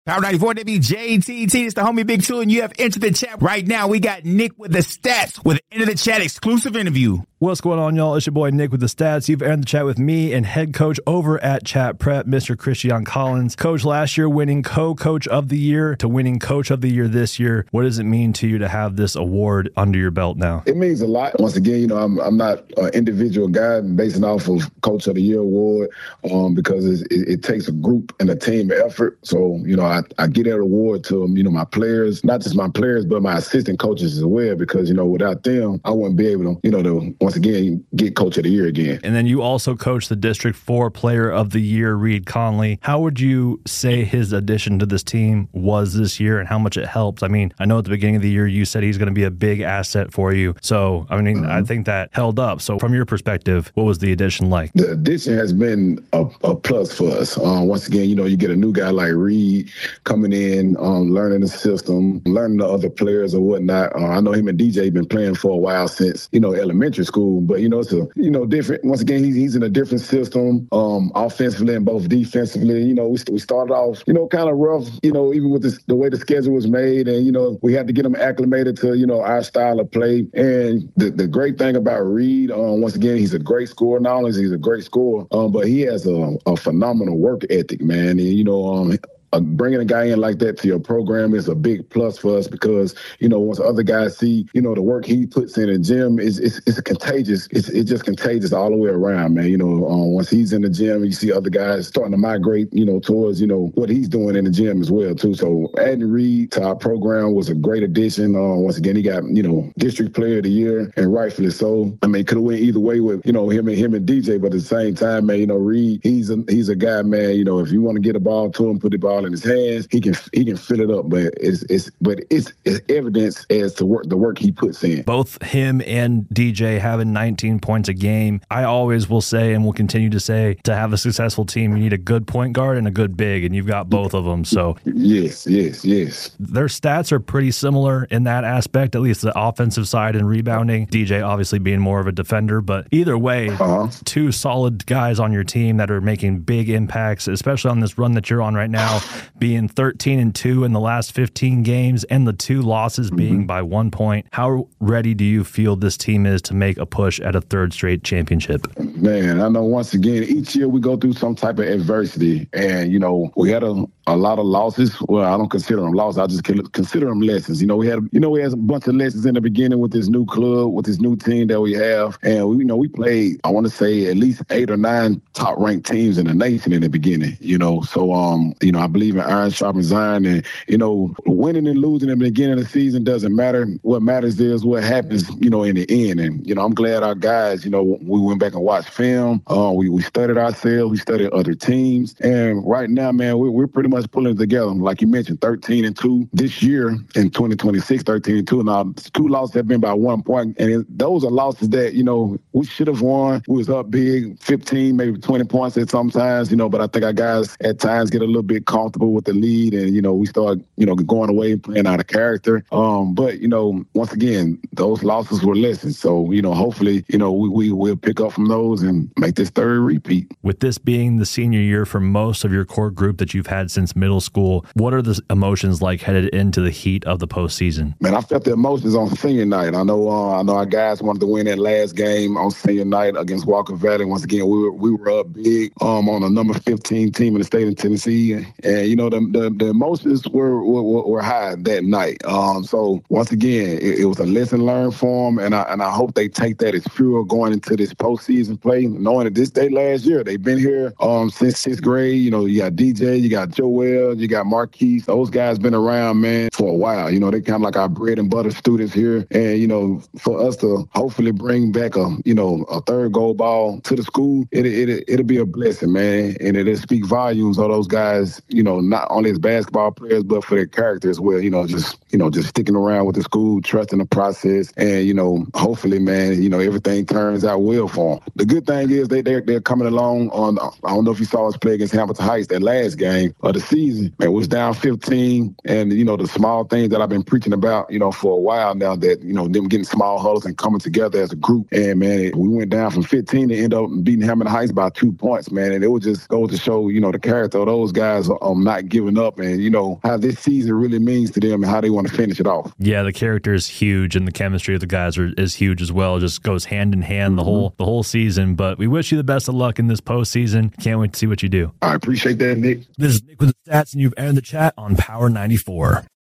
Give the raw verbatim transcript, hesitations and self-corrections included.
Power ninety-four W J T T, it's the homie Big Two, and you have entered the chat right now. We got Nick with the stats with an Into the Chat exclusive interview. What's going on, y'all? It's your boy Nick with the stats. You've entered the chat with me and head coach over at Chat Prep, Mister Christian Collins. Coach, last year winning co-coach of the year to winning coach of the year this year. What does it mean to you to have this award under your belt now? It means a lot. Once again, you know, I'm I'm not an individual guy basing off of Coach of the Year award um, because it, it takes a group and a team effort. So, you know, I, I get that award to, you know, my players, not just my players, but my assistant coaches as well, because, you know, without them, I wouldn't be able to, you know, to once again get Coach of the Year again. And then you also coach the District four Player of the Year, Reed Conley. How would you say his addition to this team was this year and how much it helped? I mean, I know at the beginning of the year you said he's going to be a big asset for you. So, I mean, mm-hmm. I think that held up. So from your perspective, what was the addition like? The addition has been a, a plus for us. Um, once again, you know, you get a new guy like Reed coming in, um, learning the system, learning the other players or whatnot. Uh, I know him and D J been playing for a while since, you know, elementary school, but, you know, it's a, you know, different. Once again, he's, he's in a different system, um, offensively and both defensively. You know, we, we started off, you know, kind of rough, you know, even with this, the way the schedule was made, and, you know, we had to get him acclimated to, you know, our style of play. And the, the great thing about Reed, um, once again, he's a great scorer. Not only is he a great scorer, um, but he has a, a phenomenal work ethic, man. And, you know, um, Uh, bringing a guy in like that to your program is a big plus for us because, you know, once other guys see, you know, the work he puts in the gym, is it's, it's contagious. It's, it's just contagious all the way around, man. You know, um, once he's in the gym, you see other guys starting to migrate, you know, towards, you know, what he's doing in the gym as well, too. So adding Reed to our program was a great addition. Uh, once again, he got, you know, District Player of the Year, and rightfully so. I mean, could have went either way with, you know, him and him and D J, but at the same time, man, you know, Reed, he's a, he's a guy, man, you know, if you want to get a ball to him, put the ball in his hands, he can he can fill it up, but it's it's but it's, it's evidence as to work the work he puts in. Both him and D J having nineteen points a game. I always will say and will continue to say, to have a successful team, you need a good point guard and a good big, and you've got both of them. So yes, yes, yes. Their stats are pretty similar in that aspect, at least the offensive side and rebounding. D J obviously being more of a defender, but either way, uh-huh. two solid guys on your team that are making big impacts, especially on this run that you're on right now, being thirteen and two in the last fifteen games and the two losses mm-hmm. being by one point. How ready do you feel this team is to make a push at a third straight championship? Man, I know once again, each year we go through some type of adversity, and, you know, we had a, a lot of losses. Well, I don't consider them losses. I just consider them lessons. You know, we had, you know, we had a bunch of lessons in the beginning with this new club, with this new team that we have. And, we, you know, we played, I want to say, at least eight or nine top ranked teams in the nation in the beginning, you know. So, um, you know, I believe in iron sharpens iron, and, you know, winning and losing in the beginning of the season doesn't matter. What matters is what happens, you know, in the end. And, you know, I'm glad our guys, you know, we went back and watched film. Uh, we, we studied ourselves. We studied other teams. And right now, man, we're, we're pretty much pulling it together. Like you mentioned, thirteen and two this year in twenty twenty-six, thirteen and two. Now, two losses have been by one point. And it, those are losses that, you know, we should have won. We was up big, fifteen, maybe twenty points at sometimes, you know, but I think our guys at times get a little bit comfortable with the lead, and, you know, we start, you know, going away and playing out of character. Um, but, you know, once again, those losses were lessons. So, you know, hopefully, you know, we, we will pick up from those and make this third repeat. With this being the senior year for most of your core group that you've had since middle school, what are the emotions like headed into the heat of the postseason? Man, I felt the emotions on senior night. I know uh, I know our guys wanted to win that last game on senior night against Walker Valley. Once again, we were we were up big um, on a number fifteen team in the state of Tennessee. And, and you know, the, the, the emotions were, were were high that night. Um, so, once again, it, it was a lesson learned for them, and I, and I hope they take that as fuel going into this postseason play, knowing that this day last year, they've been here um, since sixth grade. You know, you got D J, you got Joel, you got Marquise. Those guys been around, man, for a while. You know, they kind of like our bread and butter students here. And, you know, for us to hopefully bring back a, you know, a third gold ball to the school, it, it, it, it'll be a blessing, man. And it'll speak volumes of those guys, you know, not only as basketball players, but for their character as well. You know, just, you know, just sticking around with the school, trusting the process. And, you know, hopefully, man, you know, everything turns out well for them. The good thing is they, they're, they're coming along on, I don't know if you saw us play against Hamilton Heights that last game of the season, and was down fifteen. And, you know, the small things that I've been preaching about, you know, for a while now, that, you know, them getting small huddles and coming together as a group. And, man, it, we went down from fifteen to end up beating Hamilton Heights by two points, man. And it would just go to show, you know, the character of those guys um, not giving up, and, you know, how this season really means to them and how they want to finish it off. Yeah, the character is huge, and the chemistry of the guys are, is huge as well. It just goes hand in hand mm-hmm. the whole the whole season. But we wish you the best of luck in this postseason. Can't wait to see what you do. I appreciate that, Nick. This is Nick with the Stats, and you've entered the chat on Power ninety-four.